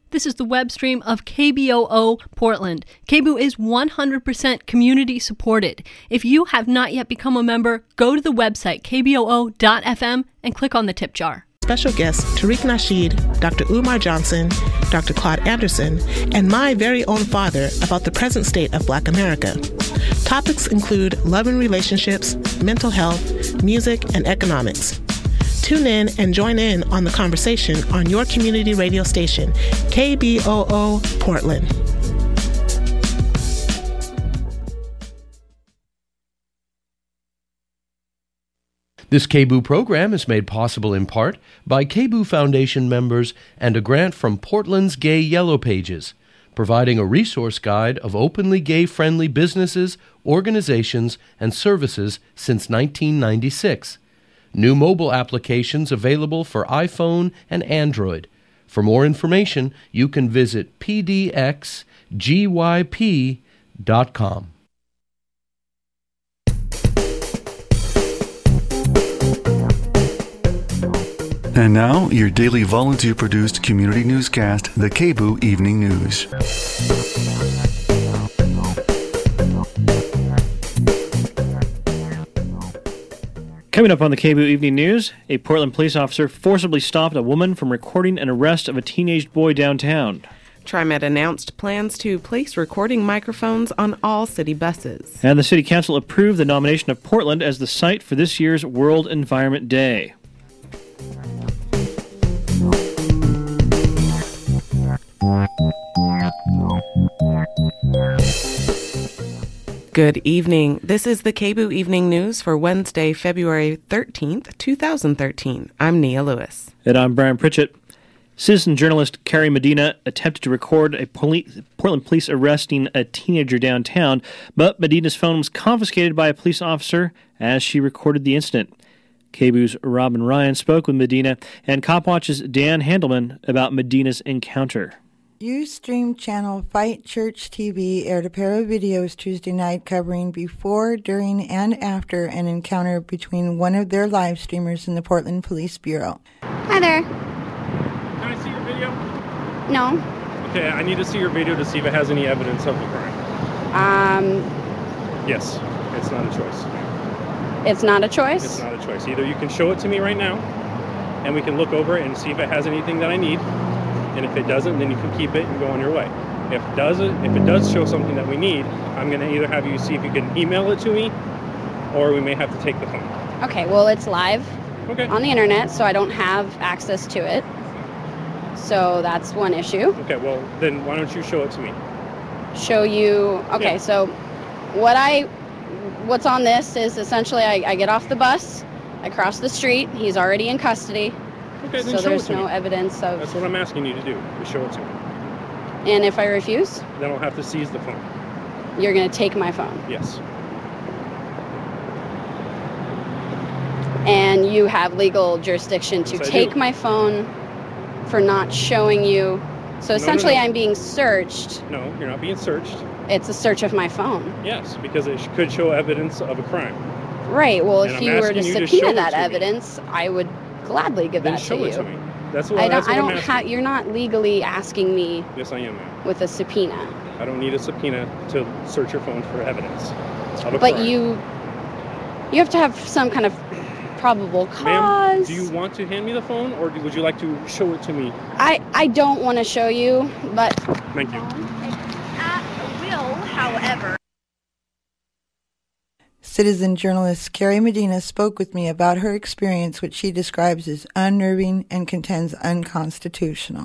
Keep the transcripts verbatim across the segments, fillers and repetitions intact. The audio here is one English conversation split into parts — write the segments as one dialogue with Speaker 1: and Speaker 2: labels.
Speaker 1: This is the web stream of K B O O Portland. K B O O is one hundred percent community supported. If you have not yet become a member, go to the website k b o o dot f m and click on the tip jar.
Speaker 2: Special guests Tariq Nasheed, Doctor Umar Johnson, Doctor Claude Anderson, and my very own father about the present state of Black America. Topics include love and relationships, mental health, music, and economics. Tune in and join in on the conversation on your community radio station, K B O O Portland.
Speaker 3: This K B O O program is made possible in part by K B O O Foundation members and a grant from Portland's Gay Yellow Pages, providing a resource guide of openly gay-friendly businesses, organizations, and services since nineteen ninety-six. New mobile applications available for iPhone and Android. For more information, you can visit p d x g y p dot com.
Speaker 4: And now, your daily volunteer-produced community newscast, the K B O O Evening News.
Speaker 5: Coming up on the K B O O Evening News, a Portland police officer forcibly stopped a woman from recording an arrest of a teenage boy downtown.
Speaker 6: TriMet announced plans to place recording microphones on all city buses.
Speaker 5: And the City Council approved the nomination of Portland as the site for this year's World Environment Day.
Speaker 6: Good evening. This is the K B O O Evening News for Wednesday, February thirteenth, twenty thirteen. I'm Nia Lewis.
Speaker 5: And I'm Brian Pritchett. Citizen journalist Carrie Medina attempted to record a police, Portland police arresting a teenager downtown, but Medina's phone was confiscated by a police officer as she recorded the incident. K B O O's Robin Ryan spoke with Medina and CopWatch's Dan Handelman about Medina's encounter.
Speaker 7: Ustream channel Fight Church T V aired a pair of videos Tuesday night covering before, during, and after an encounter between one of their live streamers and the Portland Police Bureau.
Speaker 8: Hi there.
Speaker 9: Can I see your video?
Speaker 8: No.
Speaker 9: Okay, I need to see your video to see if it has any evidence of the crime.
Speaker 8: Um.
Speaker 9: Yes, it's not a choice.
Speaker 8: It's not a choice?
Speaker 9: It's not a choice. Either you can show it to me right now, and we can look over it and see if it has anything that I need. And if it doesn't, then you can keep it and go on your way. If it doesn't, if it does show something that we need, I'm going to either have you see if you can email it to me, or we may have to take the phone.
Speaker 8: Okay, well, it's live
Speaker 9: okay.
Speaker 8: on the internet, so I don't have access to it. So that's one issue.
Speaker 9: Okay, well, then why don't you show it to me?
Speaker 8: Show you, okay,
Speaker 9: yeah.
Speaker 8: So what I, what's on this is essentially I, I get off the bus, I cross the street, he's already in custody.
Speaker 9: Okay, then
Speaker 8: so
Speaker 9: show
Speaker 8: there's
Speaker 9: it to
Speaker 8: no
Speaker 9: me.
Speaker 8: evidence of...
Speaker 9: That's what I'm asking you to do, is show it to me.
Speaker 8: And if I refuse?
Speaker 9: Then I'll have to seize the phone.
Speaker 8: You're going to take my phone?
Speaker 9: Yes.
Speaker 8: And you have legal jurisdiction to
Speaker 9: yes,
Speaker 8: take my phone for not showing you... So essentially
Speaker 9: no, no, no.
Speaker 8: I'm being searched.
Speaker 9: No, you're not being searched.
Speaker 8: It's a search of my phone.
Speaker 9: Yes, because it could show evidence of a crime.
Speaker 8: Right, well,
Speaker 9: and
Speaker 8: if
Speaker 9: I'm
Speaker 8: you were to
Speaker 9: you
Speaker 8: subpoena
Speaker 9: to
Speaker 8: that
Speaker 9: me.
Speaker 8: evidence, I would gladly give
Speaker 9: then
Speaker 8: that
Speaker 9: show
Speaker 8: to
Speaker 9: it
Speaker 8: you.
Speaker 9: to me. That's what
Speaker 8: I don't.
Speaker 9: that's what
Speaker 8: I don't
Speaker 9: I'm
Speaker 8: have. You're not legally asking me.
Speaker 9: Yes, I am, ma'am.
Speaker 8: With a subpoena.
Speaker 9: I don't need a subpoena to search your phone for evidence of a
Speaker 8: But
Speaker 9: crime.
Speaker 8: you, you have to have some kind of probable cause.
Speaker 9: Ma'am, do you want to hand me the phone, or would you like to show it to me?
Speaker 8: I I don't want to show you, but.
Speaker 9: Thank you.
Speaker 8: At will, however.
Speaker 7: Citizen journalist Carrie Medina spoke with me about her experience, which she describes as unnerving and contends unconstitutional.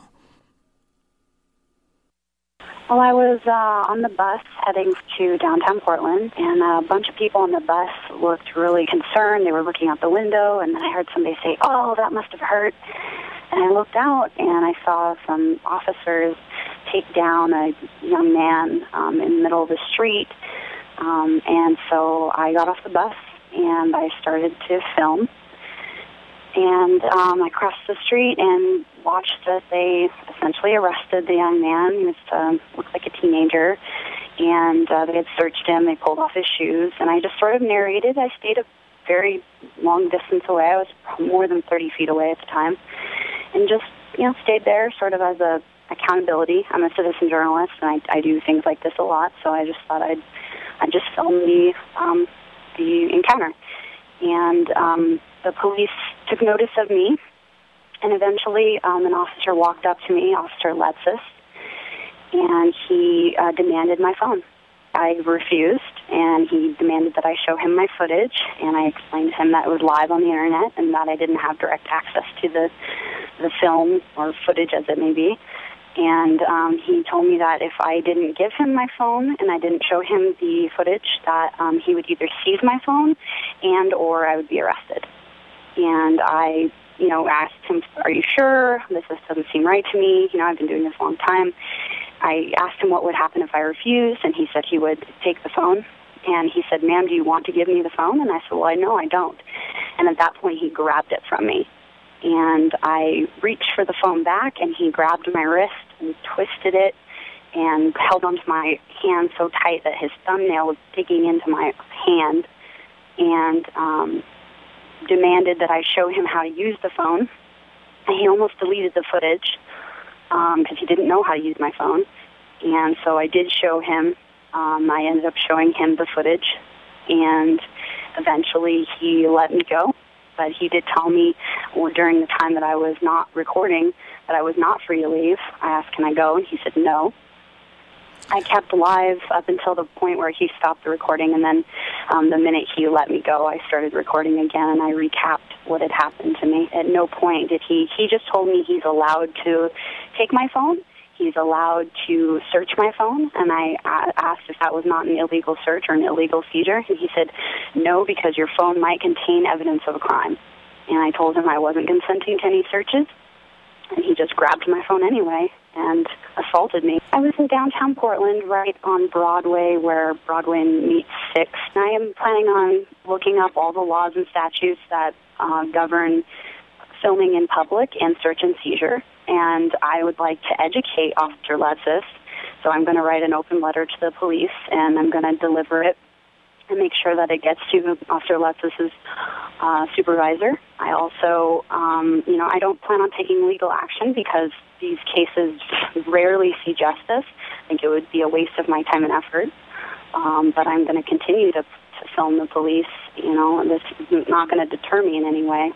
Speaker 10: Well, I was uh, on the bus heading to downtown Portland, and a bunch of people on the bus looked really concerned. They were looking out the window, and then I heard somebody say, "Oh, that must have hurt." And I looked out, and I saw some officers take down a young man um, in the middle of the street. Um, and so I got off the bus, and I started to film. And um, I crossed the street and watched as they essentially arrested the young man. He was, uh, looked like a teenager, and uh, they had searched him. They pulled off his shoes, and I just sort of narrated. I stayed a very long distance away. I was more than thirty feet away at the time, and just, you know, stayed there sort of as a accountability. I'm a citizen journalist, and I, I do things like this a lot, so I just thought I'd, I'd just film the, um, the encounter. And um, the police took notice of me, and eventually um, an officer walked up to me, Officer Letsis, and he uh, demanded my phone. I refused, and he demanded that I show him my footage, and I explained to him that it was live on the internet and that I didn't have direct access to the the film or footage, as it may be. And um, he told me that if I didn't give him my phone and I didn't show him the footage, that um, he would either seize my phone and or I would be arrested. And I, you know, asked him, are you sure? This just doesn't seem right to me. You know, I've been doing this a long time. I asked him what would happen if I refused, and he said he would take the phone. And he said, ma'am, do you want to give me the phone? And I said, well, I know I don't. And at that point, he grabbed it from me. And I reached for the phone back, and he grabbed my wrist and twisted it and held onto my hand so tight that his thumbnail was digging into my hand, and um, demanded that I show him how to use the phone. And he almost deleted the footage because um, he didn't know how to use my phone. And so I did show him. Um, I ended up showing him the footage, and eventually he let me go. But he did tell me well, during the time that I was not recording that I was not free to leave. I asked, can I go? And he said no. I kept live up until the point where he stopped the recording, and then um, the minute he let me go, I started recording again, and I recapped what had happened to me. At no point did he, he just told me he's allowed to take my phone, he's allowed to search my phone, and I asked if that was not an illegal search or an illegal seizure, and he said, no, because your phone might contain evidence of a crime. And I told him I wasn't consenting to any searches, and he just grabbed my phone anyway and assaulted me. I was in downtown Portland, right on Broadway, where Broadway meets Sixth. I am planning on looking up all the laws and statutes that uh, govern filming in public and search and seizure, and I would like to educate Officer Letsis. So I'm going to write an open letter to the police, and I'm going to deliver it and make sure that it gets to Officer Letsis's uh, supervisor. I also, um, you know, I don't plan on taking legal action because these cases rarely see justice. I think it would be a waste of my time and effort. Um, but I'm going to continue to, to film the police. You know, this is not going to deter me in any way.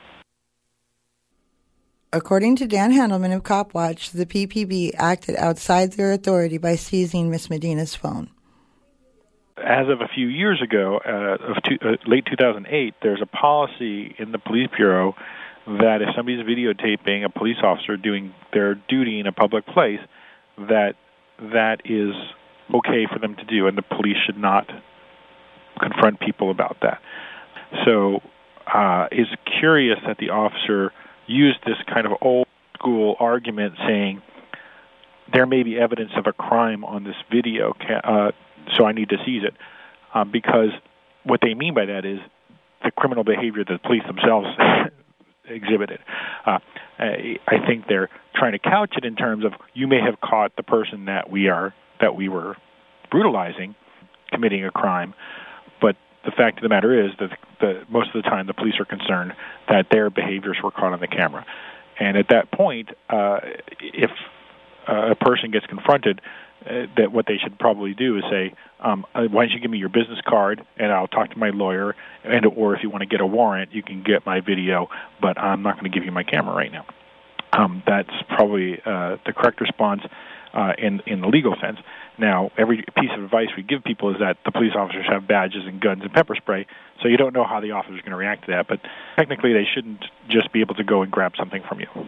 Speaker 7: According to Dan Handelman of CopWatch, the P P B acted outside their authority by seizing Miss Medina's phone.
Speaker 11: As of a few years ago, uh, of two, uh, late two thousand eight, there's a policy in the police bureau that if somebody's videotaping a police officer doing their duty in a public place, that that is okay for them to do, and the police should not confront people about that. So uh, it's curious that the officer used this kind of old-school argument saying, there may be evidence of a crime on this video, uh, so I need to seize it, uh, because what they mean by that is the criminal behavior that the police themselves exhibited. Uh, I think they're trying to couch it in terms of you may have caught the person that we are that we were brutalizing committing a crime, but the fact of the matter is that the, most of the time the police are concerned that their behaviors were caught on the camera. And at that point, uh, if uh, a person gets confronted, uh, that what they should probably do is say, um, why don't you give me your business card and I'll talk to my lawyer, and or if you want to get a warrant, you can get my video, but I'm not going to give you my camera right now. Um, that's probably uh, the correct response uh, in, in the legal sense. Now, every piece of advice we give people is that the police officers have badges and guns and pepper spray, so you don't know how the officer is going to react to that, but technically they shouldn't just be able to go and grab something from you.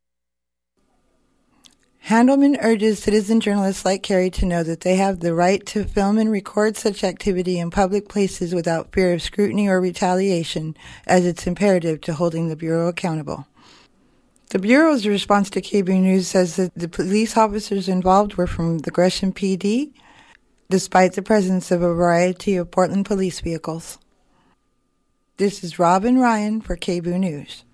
Speaker 7: Handelman urges citizen journalists like Carrie to know that they have the right to film and record such activity in public places without fear of scrutiny or retaliation, as it's imperative to holding the Bureau accountable. The Bureau's response to K B News says that the police officers involved were from the Gresham P D, despite the presence of a variety of Portland police vehicles. This is Robin Ryan for K B News.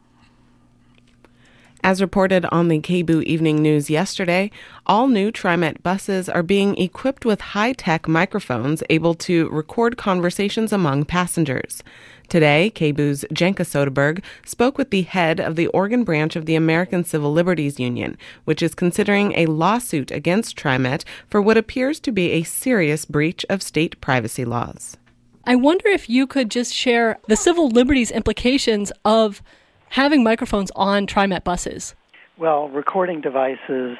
Speaker 6: As reported on the K B U Evening News yesterday, all new TriMet buses are being equipped with high-tech microphones able to record conversations among passengers. Today, K B U's Jenka Soderberg spoke with the head of the Oregon branch of the American Civil Liberties Union, which is considering a lawsuit against TriMet for what appears to be a serious breach of state privacy laws.
Speaker 1: I wonder if you could just share the civil liberties implications of having microphones on TriMet buses.
Speaker 12: Well, recording devices,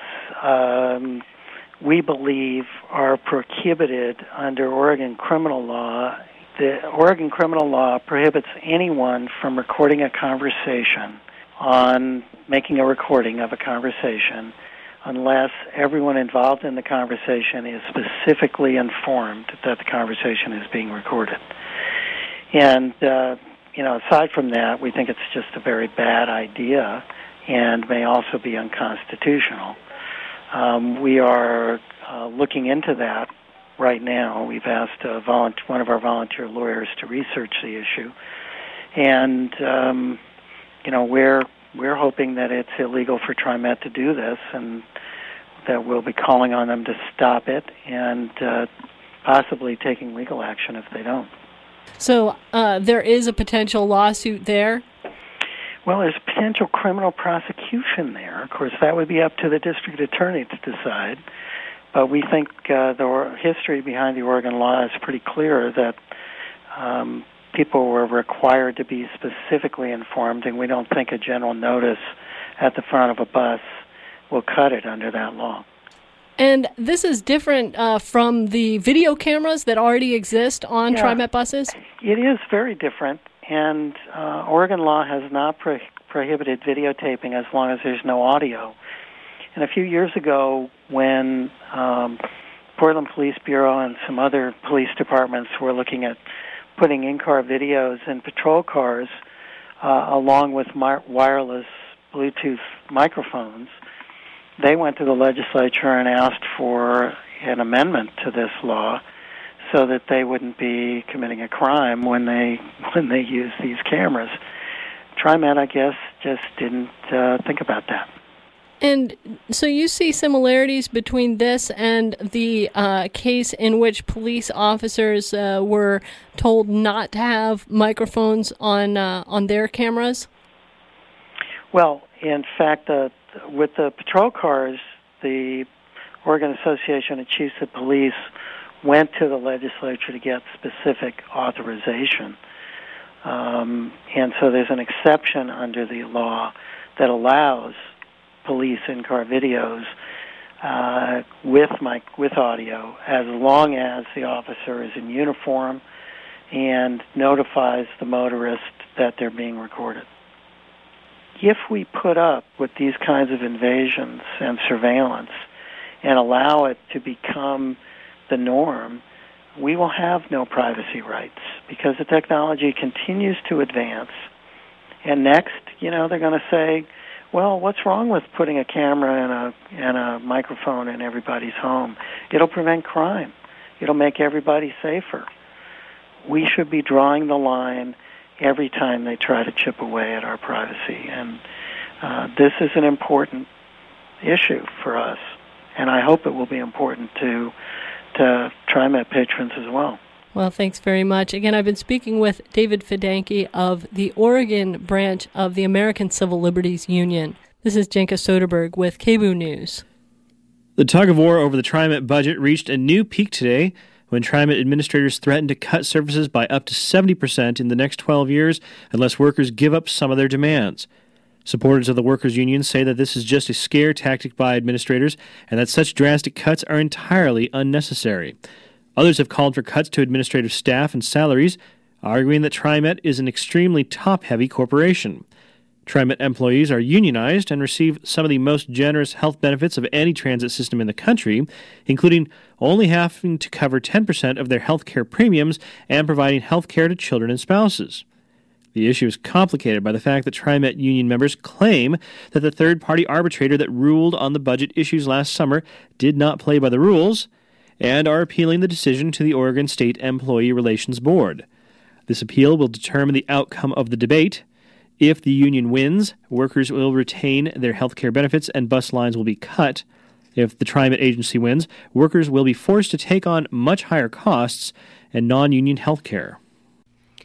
Speaker 12: um, we believe, are prohibited under Oregon criminal law. The Oregon criminal law prohibits anyone from recording a conversation on making a recording of a conversation unless everyone involved in the conversation is specifically informed that the conversation is being recorded. And, uh, you know, aside from that, we think it's just a very bad idea and may also be unconstitutional. Um, we are uh, looking into that right now. We've asked a volunteer, one of our volunteer lawyers to research the issue, and um, you know we're we're hoping that it's illegal for TriMet to do this, and that we'll be calling on them to stop it, and uh, possibly taking legal action if they don't.
Speaker 1: So uh, there is a potential lawsuit there?
Speaker 12: Well, there's potential criminal prosecution there. Of course, that would be up to the district attorney to decide. But we think uh, the history behind the Oregon law is pretty clear that um, people were required to be specifically informed, and we don't think a general notice at the front of a bus will cut it under that law.
Speaker 1: And this is different uh, from the video cameras that already exist on
Speaker 12: yeah,
Speaker 1: TriMet buses?
Speaker 12: It is very different, and uh, Oregon law has not pro- prohibited videotaping as long as there's no audio. And a few years ago, when um, Portland Police Bureau and some other police departments were looking at putting in-car videos in patrol cars uh, along with mi- wireless Bluetooth microphones, they went to the legislature and asked for an amendment to this law so that they wouldn't be committing a crime when they when they use these cameras. TriMet, I guess, just didn't uh, think about that.
Speaker 1: And so you see similarities between this and the uh, case in which police officers uh, were told not to have microphones on uh, on their cameras?
Speaker 12: Well, in fact, uh, with the patrol cars, the Oregon Association of Chiefs of Police went to the legislature to get specific authorization. Um, and so there's an exception under the law that allows police in-car videos uh, with mic, with audio, as long as the officer is in uniform and notifies the motorist that they're being recorded. If we put up with these kinds of invasions and surveillance and allow it to become the norm, we will have no privacy rights because the technology continues to advance. And next, you know, they're going to say, well, what's wrong with putting a camera and a and a microphone in everybody's home? It'll prevent crime. It'll make everybody safer. We should be drawing the line every time they try to chip away at our privacy. And uh, this is an important issue for us, and I hope it will be important to to TriMet patrons as well.
Speaker 1: Well, thanks very much. Again, I've been speaking with David Fidanki of the Oregon branch of the American Civil Liberties Union. This is Jenka Soderberg with K B U News.
Speaker 5: The tug of war over the TriMet budget reached a new peak today when TriMet administrators threatened to cut services by up to seventy percent in the next twelve years unless workers give up some of their demands. Supporters of the workers' union say that this is just a scare tactic by administrators and that such drastic cuts are entirely unnecessary. Others have called for cuts to administrative staff and salaries, arguing that TriMet is an extremely top-heavy corporation. TriMet employees are unionized and receive some of the most generous health benefits of any transit system in the country, including only having to cover ten percent of their health care premiums and providing health care to children and spouses. The issue is complicated by the fact that TriMet union members claim that the third-party arbitrator that ruled on the budget issues last summer did not play by the rules, and are appealing the decision to the Oregon State Employee Relations Board. This appeal will determine the outcome of the debate. If the union wins, workers will retain their health care benefits and bus lines will be cut. If the TriMet agency wins, workers will be forced to take on much higher costs and non-union health care.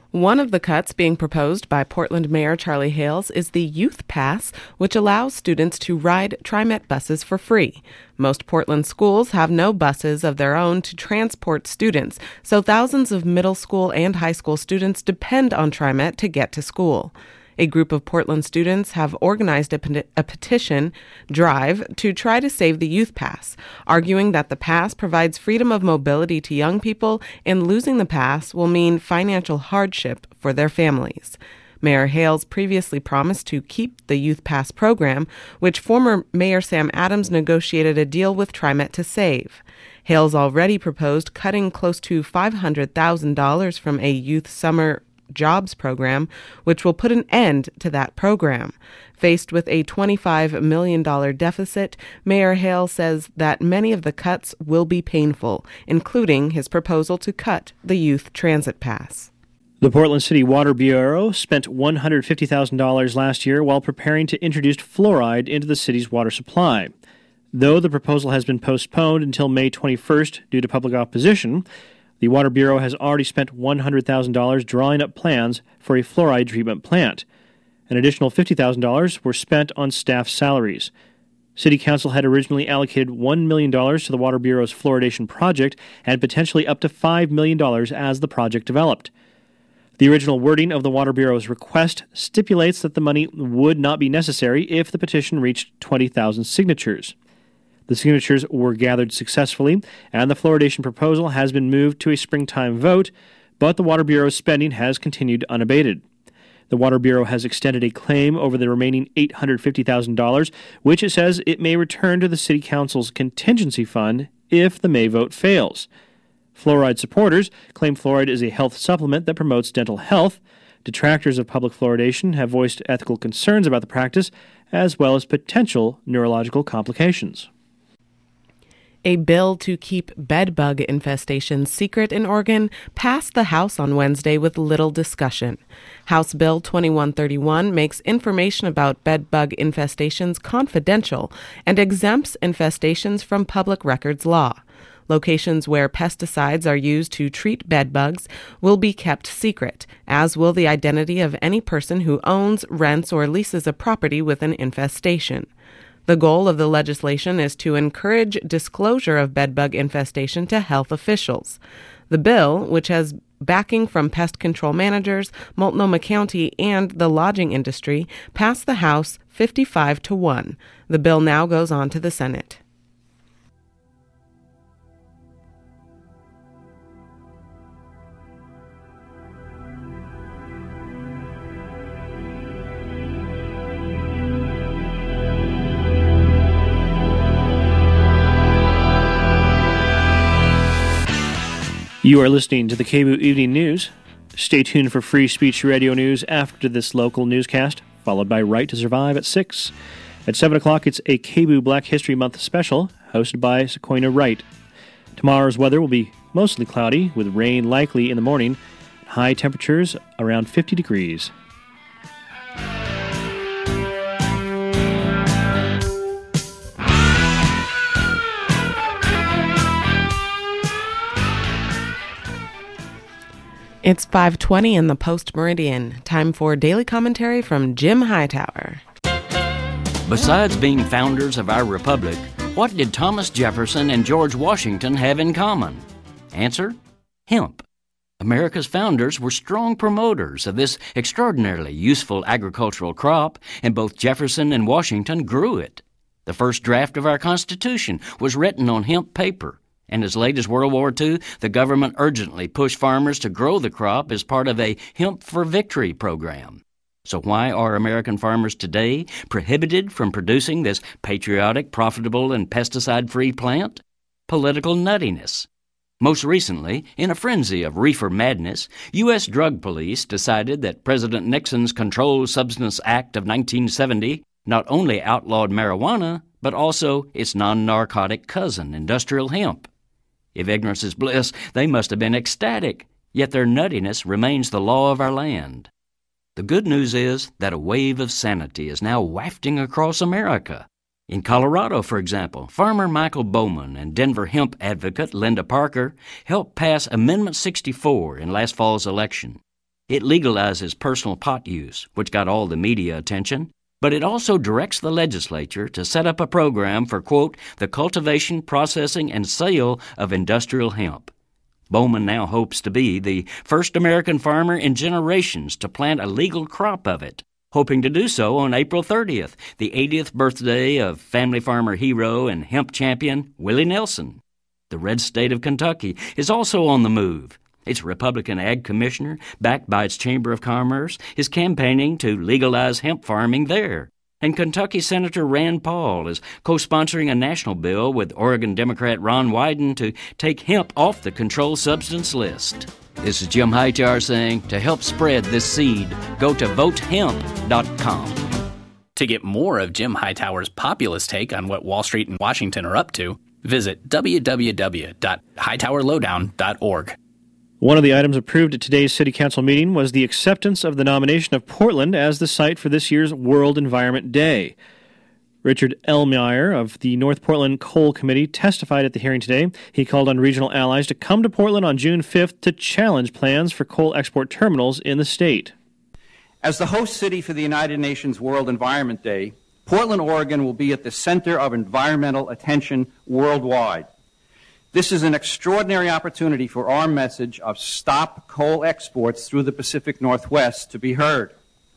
Speaker 6: One of the cuts being proposed by Portland Mayor Charlie Hales is the Youth Pass, which allows students to ride TriMet buses for free. Most Portland schools have no buses of their own to transport students, so thousands of middle school and high school students depend on TriMet to get to school. A group of Portland students have organized a, peti- a petition drive to try to save the Youth Pass, arguing that the pass provides freedom of mobility to young people and losing the pass will mean financial hardship for their families. Mayor Hales previously promised to keep the Youth Pass program, which former Mayor Sam Adams negotiated a deal with TriMet to save. Hales already proposed cutting close to five hundred thousand dollars from a youth summer jobs program, which will put an end to that program. Faced with a twenty-five million dollars deficit, Mayor Hale says that many of the cuts will be painful, including his proposal to cut the youth transit pass.
Speaker 5: The Portland City Water Bureau spent one hundred fifty thousand dollars last year while preparing to introduce fluoride into the city's water supply. Though the proposal has been postponed until May twenty-first due to public opposition, the Water Bureau has already spent one hundred thousand dollars drawing up plans for a fluoride treatment plant. An additional fifty thousand dollars were spent on staff salaries. City Council had originally allocated one million dollars to the Water Bureau's fluoridation project and potentially up to five million dollars as the project developed. The original wording of the Water Bureau's request stipulates that the money would not be necessary if the petition reached twenty thousand signatures. The signatures were gathered successfully, and the fluoridation proposal has been moved to a springtime vote, but the Water Bureau's spending has continued unabated. The Water Bureau has extended a claim over the remaining eight hundred fifty thousand dollars, which it says it may return to the City Council's contingency fund if the May vote fails. Fluoride supporters claim fluoride is a health supplement that promotes dental health. Detractors of public fluoridation have voiced ethical concerns about the practice, as well as potential neurological complications.
Speaker 6: A bill to keep bedbug infestations secret in Oregon passed the House on Wednesday with little discussion. House Bill twenty-one thirty-one makes information about bedbug infestations confidential and exempts infestations from public records law. Locations where pesticides are used to treat bedbugs will be kept secret, as will the identity of any person who owns, rents, or leases a property with an infestation. The goal of the legislation is to encourage disclosure of bedbug infestation to health officials. The bill, which has backing from pest control managers, Multnomah County, and the lodging industry, passed the House fifty-five to one. The bill now goes on to the Senate.
Speaker 5: You are listening to the K B O O Evening News. Stay tuned for Free Speech Radio News after this local newscast, followed by Right to Survive at six. At seven o'clock, it's a K B O O Black History Month special, hosted by Sequoia Wright. Tomorrow's weather will be mostly cloudy, with rain likely in the morning, high temperatures around fifty degrees.
Speaker 6: It's five twenty in the Post Meridian. Time for daily commentary from Jim Hightower.
Speaker 13: Besides being founders of our republic, what did Thomas Jefferson and George Washington have in common? Answer: hemp. America's founders were strong promoters of this extraordinarily useful agricultural crop, and both Jefferson and Washington grew it. The first draft of our Constitution was written on hemp paper. And as late as World War Two, the government urgently pushed farmers to grow the crop as part of a Hemp for Victory program. So why are American farmers today prohibited from producing this patriotic, profitable, and pesticide-free plant? Political nuttiness. Most recently, in a frenzy of reefer madness, U S drug police decided that President Nixon's Controlled Substance Act of nineteen seventy not only outlawed marijuana, but also its non-narcotic cousin, industrial hemp. If ignorance is bliss, they must have been ecstatic, yet their nuttiness remains the law of our land. The good news is that a wave of sanity is now wafting across America. In Colorado, for example, farmer Michael Bowman and Denver hemp advocate Linda Parker helped pass Amendment sixty-four in last fall's election. It legalizes personal pot use, which got all the media attention, but it also directs the legislature to set up a program for, quote, the cultivation, processing, and sale of industrial hemp. Bowman now hopes to be the first American farmer in generations to plant a legal crop of it, hoping to do so on April thirtieth, the eightieth birthday of family farmer hero and hemp champion Willie Nelson. The red state of Kentucky is also on the move. Its Republican ag commissioner, backed by its Chamber of Commerce, is campaigning to legalize hemp farming there. And Kentucky Senator Rand Paul is co-sponsoring a national bill with Oregon Democrat Ron Wyden to take hemp off the controlled substance list. This is Jim Hightower saying, to help spread this seed, go to vote hemp dot com.
Speaker 14: To get more of Jim Hightower's populist take on what Wall Street and Washington are up to, visit w w w dot hightower lowdown dot org.
Speaker 5: One of the items approved at today's City Council meeting was the acceptance of the nomination of Portland as the site for this year's World Environment Day. Richard Ellmeyer of the North Portland Coal Committee testified at the hearing today. He called on regional allies to come to Portland on June fifth to challenge plans for coal export terminals in the state.
Speaker 15: As the host city for the United Nations World Environment Day, Portland, Oregon will be at the center of environmental attention worldwide. This is an extraordinary opportunity for our message of stop coal exports through the Pacific Northwest to be heard.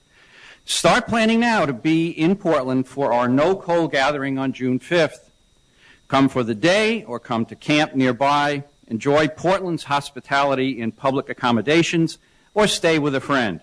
Speaker 15: Start planning now to be in Portland for our no coal gathering on June fifth. Come for the day or come to camp nearby. Enjoy Portland's hospitality in public accommodations or stay with a friend.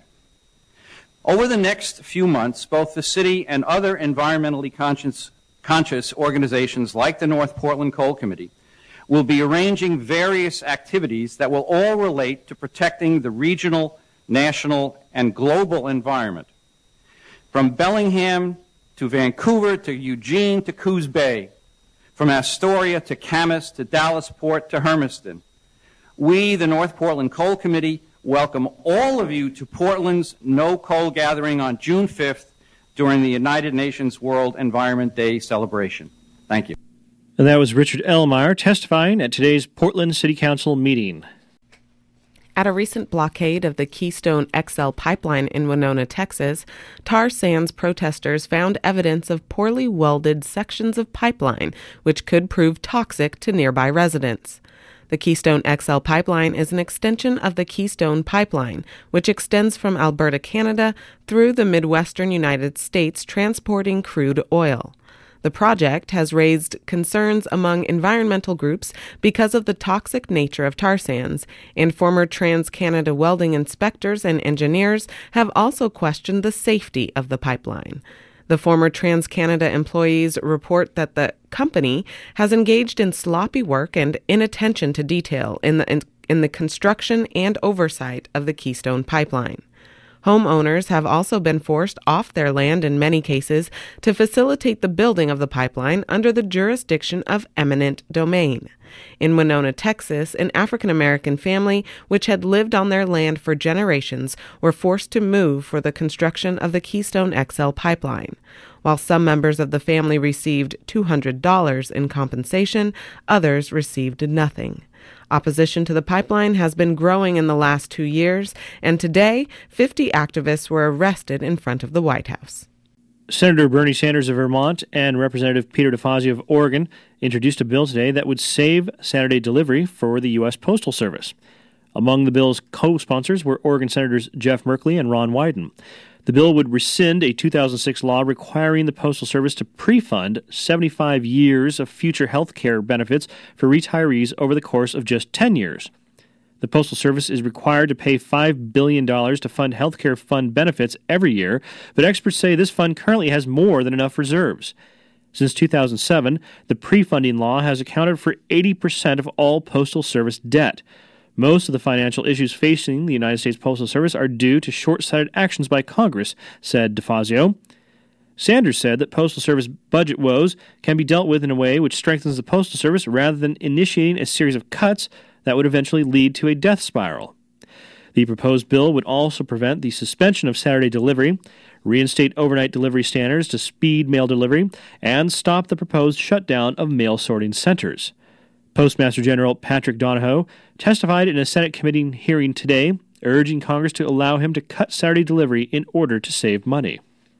Speaker 15: Over the next few months, both the city and other environmentally conscious, conscious organizations like the North Portland Coal Committee will be arranging various activities that will all relate to protecting the regional, national, and global environment. From Bellingham to Vancouver to Eugene to Coos Bay, from Astoria to Camas to Dallasport to Hermiston, we, the North Portland Coal Committee, welcome all of you to Portland's No Coal Gathering on June fifth during the United Nations World Environment Day celebration. Thank you.
Speaker 5: And that was Richard Ellmeyer testifying at today's Portland City Council meeting.
Speaker 6: At a recent blockade of the Keystone X L pipeline in Winona, Texas, tar sands protesters found evidence of poorly welded sections of pipeline, which could prove toxic to nearby residents. The Keystone X L pipeline is an extension of the Keystone Pipeline, which extends from Alberta, Canada, through the Midwestern United States, transporting crude oil. The project has raised concerns among environmental groups because of the toxic nature of tar sands, and former TransCanada welding inspectors and engineers have also questioned the safety of the pipeline. The former TransCanada employees report that the company has engaged in sloppy work and inattention to detail in the in, in the construction and oversight of the Keystone Pipeline. Homeowners have also been forced off their land in many cases to facilitate the building of the pipeline under the jurisdiction of eminent domain. In Winona, Texas, an African-American family which had lived on their land for generations were forced to move for the construction of the Keystone X L pipeline. While some members of the family received two hundred dollars in compensation, others received nothing. Opposition to the pipeline has been growing in the last two years, and today, fifty activists were arrested in front of the White House.
Speaker 5: Senator Bernie Sanders of Vermont and Representative Peter DeFazio of Oregon introduced a bill today that would save Saturday delivery for the U S Postal Service. Among the bill's co-sponsors were Oregon Senators Jeff Merkley and Ron Wyden. The bill would rescind a two thousand six law requiring the Postal Service to pre-fund seventy-five years of future health care benefits for retirees over the course of just ten years. The Postal Service is required to pay five billion dollars to fund health care fund benefits every year, but experts say this fund currently has more than enough reserves. Since two thousand seven, the pre-funding law has accounted for eighty percent of all Postal Service debt. Most of the financial issues facing the United States Postal Service are due to short-sighted actions by Congress, said DeFazio. Sanders said that Postal Service budget woes can be dealt with in a way which strengthens the Postal Service rather than initiating a series of cuts that would eventually lead to a death spiral. The proposed bill would also prevent the suspension of Saturday delivery, reinstate overnight delivery standards to speed mail delivery, and stop the proposed shutdown of mail sorting centers. Postmaster General Patrick Donahoe testified in a Senate committee hearing today urging Congress to allow him to cut Saturday delivery in order to save money.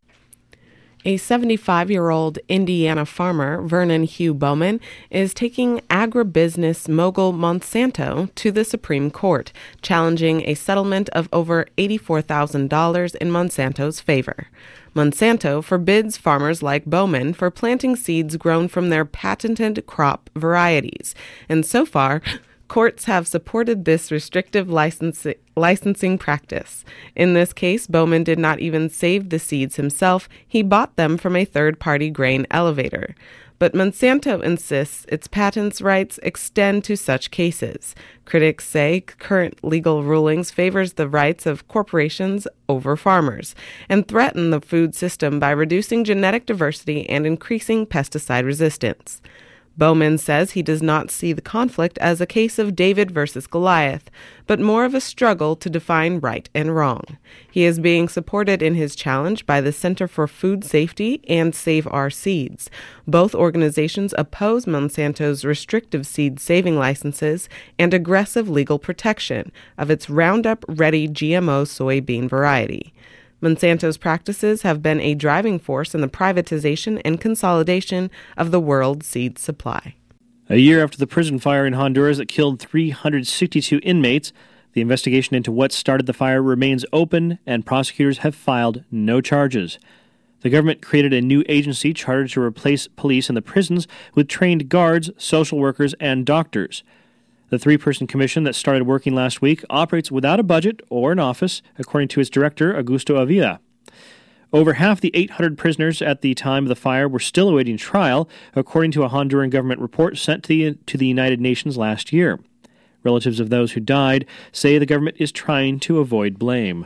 Speaker 6: A seventy-five-year-old Indiana farmer, Vernon Hugh Bowman, is taking agribusiness mogul Monsanto to the Supreme Court, challenging a settlement of over eighty-four thousand dollars in Monsanto's favor. Monsanto forbids farmers like Bowman for planting seeds grown from their patented crop varieties, and so far, courts have supported this restrictive licensi- licensing practice. In this case, Bowman did not even save the seeds himself. He bought them from a third-party grain elevator. But Monsanto insists its patents rights extend to such cases. Critics say current legal rulings favors the rights of corporations over farmers and threaten the food system by reducing genetic diversity and increasing pesticide resistance. Bowman says he does not see the conflict as a case of David versus Goliath, but more of a struggle to define right and wrong. He is being supported in his challenge by the Center for Food Safety and Save Our Seeds. Both organizations oppose Monsanto's restrictive seed saving licenses and aggressive legal protection of its Roundup-ready G M O soybean variety. Monsanto's practices have been a driving force in the privatization and consolidation of the world's seed supply.
Speaker 5: A year after the prison fire in Honduras that killed three hundred sixty-two inmates, the investigation into what started the fire remains open, and prosecutors have filed no charges. The government created a new agency chartered to replace police in the prisons with trained guards, social workers, and doctors. The three-person commission that started working last week operates without a budget or an office, according to its director, Augusto Avila. Over half the eight hundred prisoners at the time of the fire were still awaiting trial, according to a Honduran government report sent to the, to the United Nations last year. Relatives of those who died say the government is trying to avoid blame.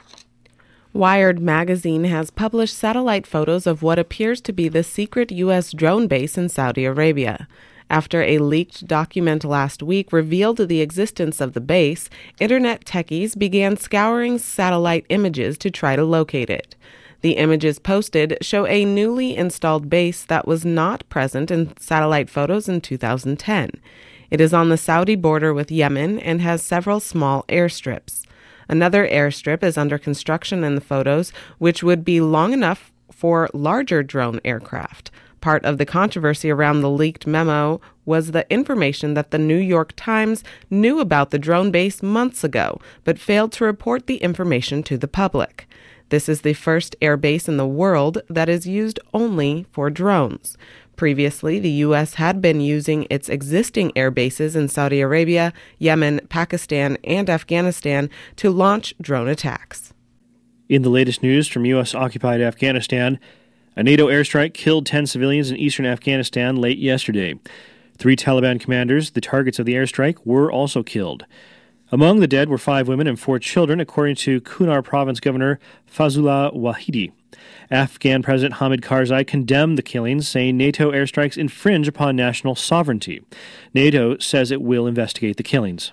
Speaker 6: Wired magazine has published satellite photos of what appears to be the secret U S drone base in Saudi Arabia. After a leaked document last week revealed the existence of the base, internet techies began scouring satellite images to try to locate it. The images posted show a newly installed base that was not present in satellite photos in two thousand ten. It is on the Saudi border with Yemen and has several small airstrips. Another airstrip is under construction in the photos, which would be long enough for larger drone aircraft. Part of the controversy around the leaked memo was the information that the New York Times knew about the drone base months ago, but failed to report the information to the public. This is the first air base in the world that is used only for drones. Previously, the U S had been using its existing air bases in Saudi Arabia, Yemen, Pakistan, and Afghanistan to launch drone attacks.
Speaker 5: In the latest news from U S-occupied Afghanistan, a NATO airstrike killed ten civilians in eastern Afghanistan late yesterday. Three Taliban commanders, the targets of the airstrike, were also killed. Among the dead were five women and four children, according to Kunar Province Governor Fazullah Wahidi. Afghan President Hamid Karzai condemned the killings, saying NATO airstrikes infringe upon national sovereignty. NATO says it will investigate the killings.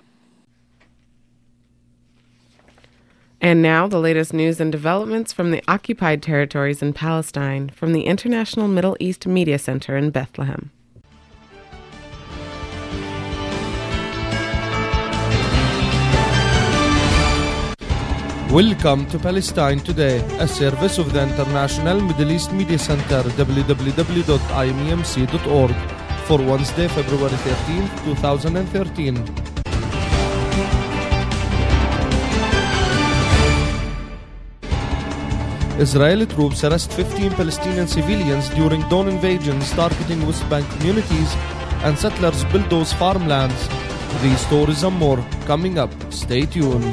Speaker 6: And now, the latest news and developments from the occupied territories in Palestine from the International Middle East Media Center in Bethlehem.
Speaker 16: Welcome to Palestine Today, a service of the International Middle East Media Center, w w w dot i m e m c dot org, for Wednesday, February thirteenth, twenty thirteen. Israeli troops arrest fifteen Palestinian civilians during drone invasions targeting West Bank communities, and settlers bulldoze farmlands. These stories and more coming up. Stay tuned.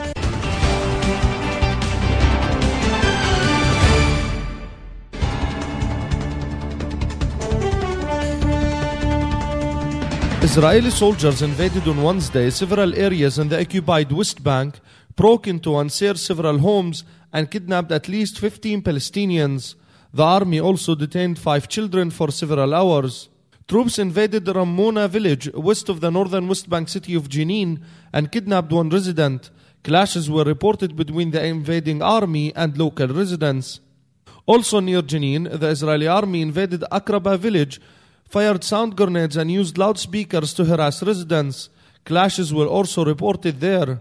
Speaker 16: Israeli soldiers invaded on Wednesday several areas in the occupied West Bank, broke into and searched several homes, and kidnapped at least fifteen Palestinians. The army also detained five children for several hours. Troops invaded Ramona village west of the northern West Bank city of Jenin and kidnapped one resident. Clashes were reported between the invading army and local residents. Also near Jenin, the Israeli army invaded Akraba village, fired sound grenades and used loudspeakers to harass residents. Clashes were also reported there.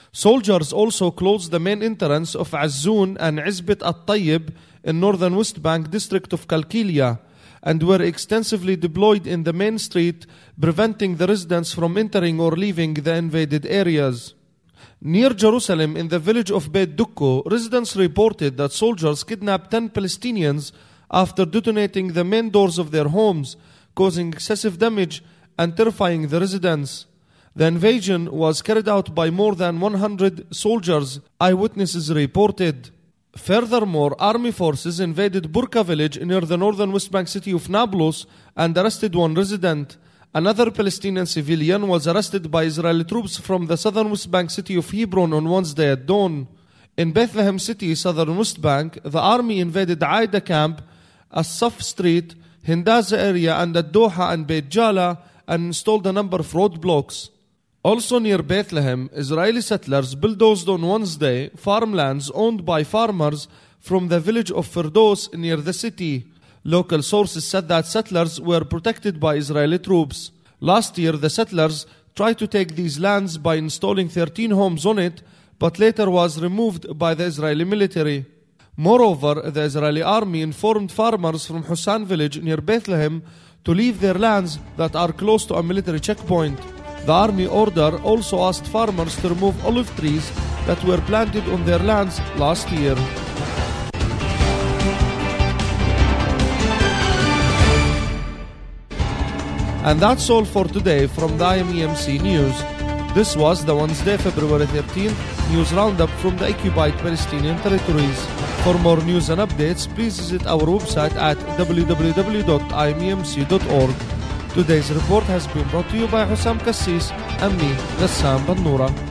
Speaker 16: Soldiers also closed the main entrance of Azzoun and Izbit al-Tayyib in northern West Bank district of Kalkilia and were extensively deployed in the main street, preventing the residents from entering or leaving the invaded areas. Near Jerusalem, in the village of Beit Dukko, residents reported that soldiers kidnapped ten Palestinians after detonating the main doors of their homes, causing excessive damage and terrifying the residents. The invasion was carried out by more than one hundred soldiers, eyewitnesses reported. Furthermore, army forces invaded Burka village near the northern West Bank city of Nablus and arrested one resident. Another Palestinian civilian was arrested by Israeli troops from the southern West Bank city of Hebron on Wednesday at dawn. In Bethlehem City, southern West Bank, the army invaded Aida camp, As-Saf Street, Hindaza area and at Doha and Beit Jala and installed a number of roadblocks. Also near Bethlehem, Israeli settlers bulldozed on Wednesday farmlands owned by farmers from the village of Firdos near the city. Local sources said that settlers were protected by Israeli troops. Last year, the settlers tried to take these lands by installing thirteen homes on it, but later was removed by the Israeli military. Moreover, the Israeli army informed farmers from Hussan village near Bethlehem to leave their lands that are close to a military checkpoint. The army order also asked farmers to remove olive trees that were planted on their lands last year. And that's all for today from the I M E M C News. This was the Wednesday, February thirteenth news roundup from the occupied Palestinian territories. For more news and updates, please visit our website at w w w dot i m e m c dot org. Today's report has been brought to you by Hussam Kassis and me, Ghassan Bannura.